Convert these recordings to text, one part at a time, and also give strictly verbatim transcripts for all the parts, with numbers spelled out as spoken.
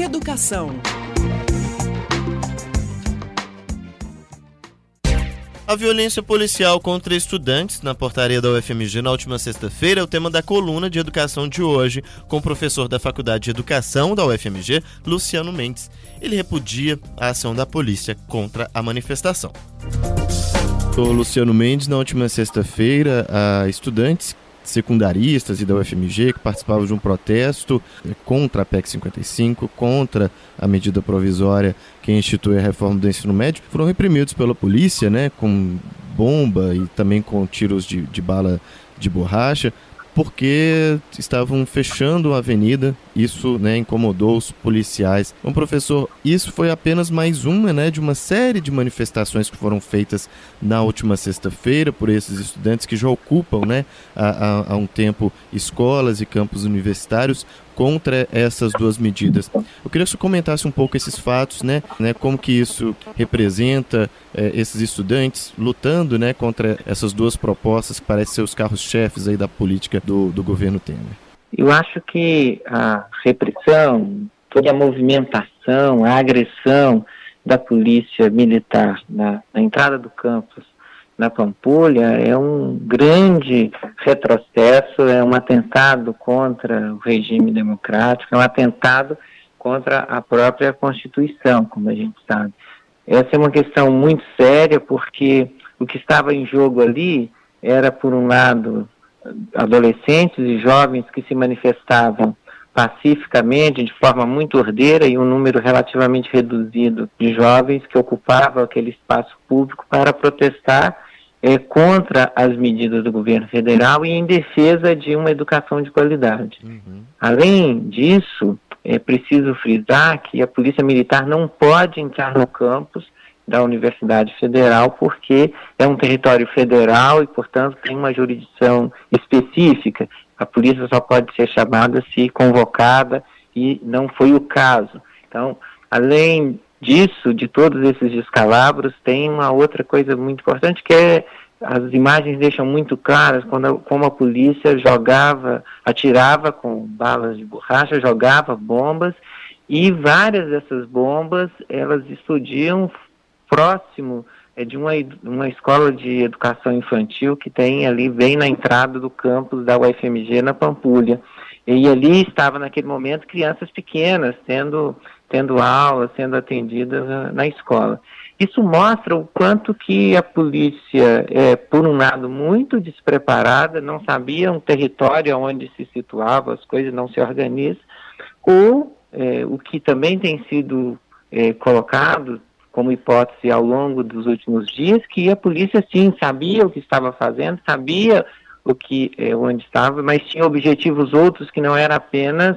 Educação. A violência policial contra estudantes na portaria da U F M G na última sexta-feira é o tema da coluna de educação de hoje, com o professor da Faculdade de Educação da U F M G, Luciano Mendes. Ele repudia a ação da polícia contra a manifestação. O Luciano Mendes, na última sexta-feira, a estudantes secundaristas e da U F M G que participavam de um protesto contra a P E C cinquenta e cinco, contra a medida provisória que institui a reforma do ensino médio, foram reprimidos pela polícia, né, com bomba e também com tiros de, de bala de borracha, porque estavam fechando a avenida. Isso, né, incomodou os policiais. Bom, professor, isso foi apenas mais uma, né, de uma série de manifestações que foram feitas na última sexta-feira por esses estudantes que já ocupam, né, há, há, há um tempo escolas e campos universitários contra essas duas medidas. Eu queria que você comentasse um pouco esses fatos, né, né como que isso representa eh, esses estudantes lutando, né, contra essas duas propostas que parecem ser os carros-chefes aí da política do, do governo Temer. Eu acho que a repressão, toda a movimentação, a agressão da polícia militar na, na entrada do campus na Pampulha é um grande retrocesso, é um atentado contra o regime democrático, é um atentado contra a própria Constituição, como a gente sabe. Essa é uma questão muito séria, porque o que estava em jogo ali era, por um lado, adolescentes e jovens que se manifestavam pacificamente, de forma muito ordeira, e um número relativamente reduzido de jovens que ocupavam aquele espaço público para protestar é, contra as medidas do governo federal e em defesa de uma educação de qualidade. Uhum. Além disso, é preciso frisar que a Polícia Militar não pode entrar no campus da Universidade Federal, porque é um território federal e, portanto, tem uma jurisdição específica. A polícia só pode ser chamada se convocada, e não foi o caso. Então, além disso, de todos esses descalabros, tem uma outra coisa muito importante, que é, as imagens deixam muito claras quando a, como a polícia jogava, atirava com balas de borracha, jogava bombas, e várias dessas bombas, elas explodiam próximo é, de uma, uma escola de educação infantil que tem ali, bem na entrada do campus da U F M G na Pampulha. E ali estava, naquele momento, crianças pequenas tendo, tendo aula, sendo atendidas na, na escola. Isso mostra o quanto que a polícia é, por um lado, muito despreparada, não sabia um território onde se situava, as coisas não se organizam, ou é, o que também tem sido é, colocado como hipótese ao longo dos últimos dias, que a polícia sim sabia o que estava fazendo, sabia o que, é, onde estava, mas tinha objetivos outros que não era apenas,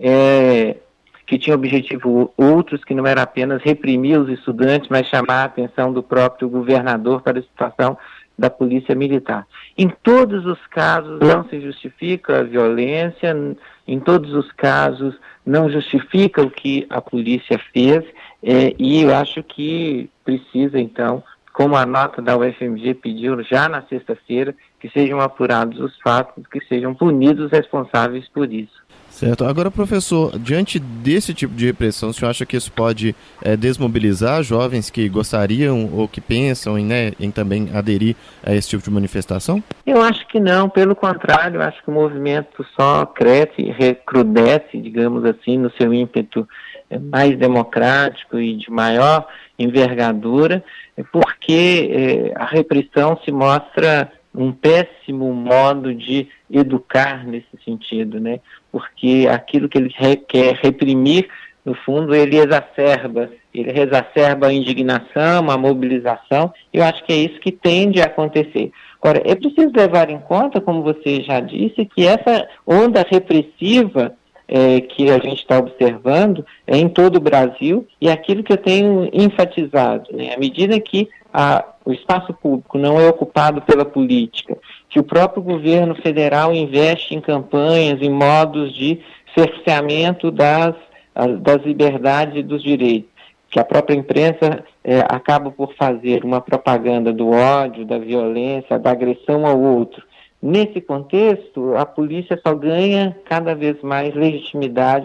é, que tinha objetivo outros que não era apenas reprimir os estudantes, mas chamar a atenção do próprio governador para a situação da polícia militar. Em todos os casos não se justifica a violência, em todos os casos não justifica o que a polícia fez, é, e eu acho que precisa, então, como a nota da U F M G pediu já na sexta-feira, que sejam apurados os fatos, que sejam punidos os responsáveis por isso. Certo. Agora, professor, diante desse tipo de repressão, o senhor acha que isso pode é, desmobilizar jovens que gostariam ou que pensam em, né, em também aderir a esse tipo de manifestação? Eu acho que não, pelo contrário, eu acho que o movimento só cresce e recrudesce, digamos assim, no seu ímpeto mais democrático e de maior envergadura, porque é, a repressão se mostra um péssimo modo de educar nesse sentido, né? Porque aquilo que ele re- quer reprimir, no fundo, ele exacerba, ele exacerba a indignação, a mobilização, e eu acho que é isso que tende a acontecer. Agora, é preciso levar em conta, como você já disse, que essa onda repressiva É, que a gente está observando é em todo o Brasil, e aquilo que eu tenho enfatizado, né, à medida que a, o espaço público não é ocupado pela política, que o próprio governo federal investe em campanhas, em modos de cerceamento das, das liberdades e dos direitos, que a própria imprensa é, acaba por fazer uma propaganda do ódio, da violência, da agressão ao outro. Nesse contexto, a polícia só ganha cada vez mais legitimidade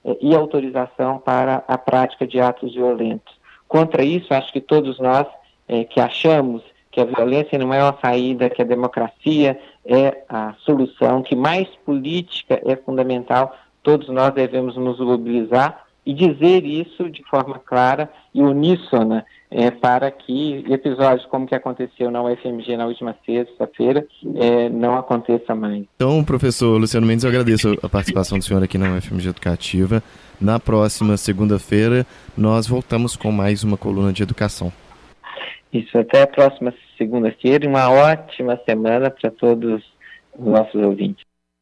eh, e autorização para a prática de atos violentos. Contra isso, acho que todos nós eh, que achamos que a violência não é uma saída, que a democracia é a solução, que mais política é fundamental, todos nós devemos nos mobilizar e dizer isso de forma clara e uníssona, é, para que episódios como o que aconteceu na U F M G na última sexta-feira é, não aconteça mais. Então, professor Luciano Mendes, eu agradeço a participação do senhor aqui na U F M G Educativa. Na próxima segunda-feira, nós voltamos com mais uma coluna de educação. Isso, até a próxima segunda-feira e uma ótima semana para todos os nossos ouvintes.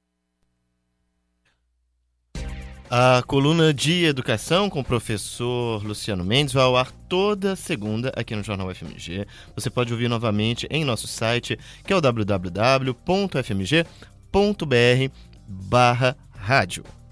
A coluna de educação com o professor Luciano Mendes vai ao ar toda segunda aqui no Jornal F M G. Você pode ouvir novamente em nosso site, que é o w w w ponto f m g ponto b r barra rádio.